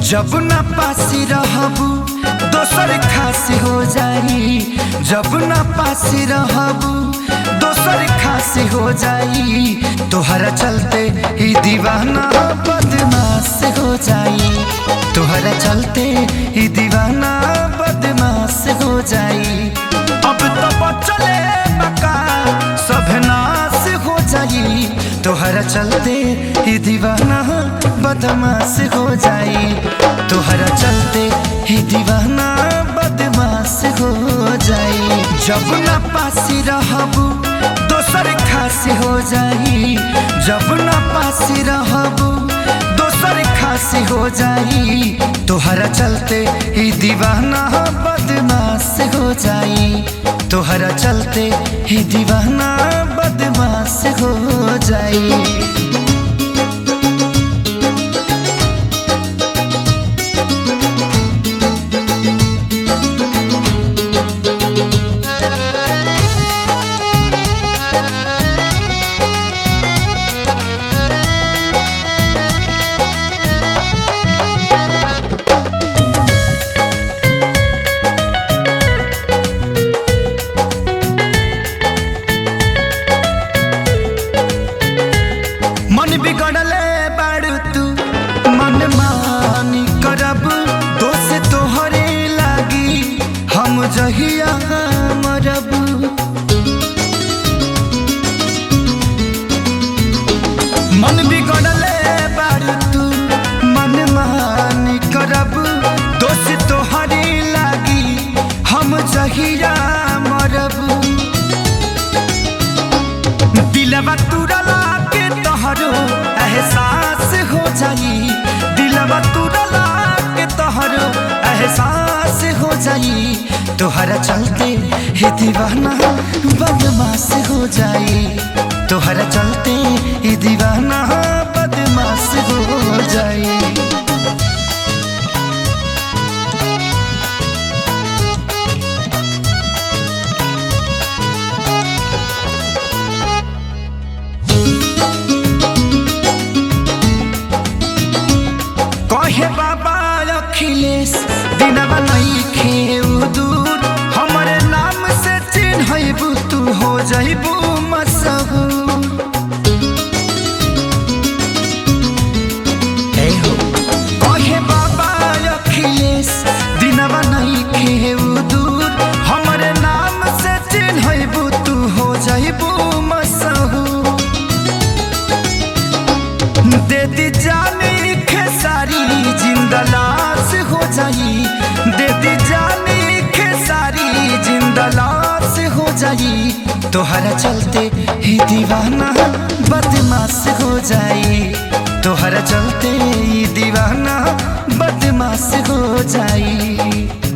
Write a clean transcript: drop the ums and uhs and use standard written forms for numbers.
जब ना पासी रहबू दोसर खास हो जाई। जब ना पासी रहबू दोसर खास हो जाई। तोहरा चलते ही दीवाना बदमाश हो जाई। तोहरा चलते ही दीवाना बदमाश हो जाई। अब तो बचले बका सब नाश हो जाई। तोहरा चलते ही दीवाना बदमाश हो जाई। तोहरा चलते ही दीवाना बदमाश हो जाई। जब ना पासी रहबू दोसर खास हो जाई। जब ना पासी रहबू दोसर खास हो जाई। तोहरा चलते ही दीवाना बदमाश हो जाई। तोहरा चलते ही दीवाना बदमाश हो जाई। मन बिगड़ले बाड़ू तू मन मानी करब दोष तोहरे लागी हम जहिया मरब। मन बिगड़ले बाड़ू तू मन मानी करब दोष तोहरे लागी हम जहिया मरब। दिलवा तुरला के तोहरो एहसास हो जाई। दिलवा तुरला के तोहरो एहसास हो जाई। तोहरा चलते ही दीवाना बदमाश हो जाई। तोहरा चलते ही दीवाना बदमाश हो जाई। कहे बाबा अखिलेश दिनवा नइखे दूर। हमरे नाम से चिन्हबू तू हो जाइबू मशहूर। कहे बाबा अखिलेश दिनवा नइखे दूर। हमरे नाम से चिन्हबू तू हो जाइबू मशहूर। दे दी जानी खेसारी जिंदा लाश हो जाई। दे दी जानी खेसारी जिंदा लाश हो जाई। तोहरा चलते ही दीवाना बदमाश हो जाई। तोहरा चलते ही दीवाना बदमाश हो जाई।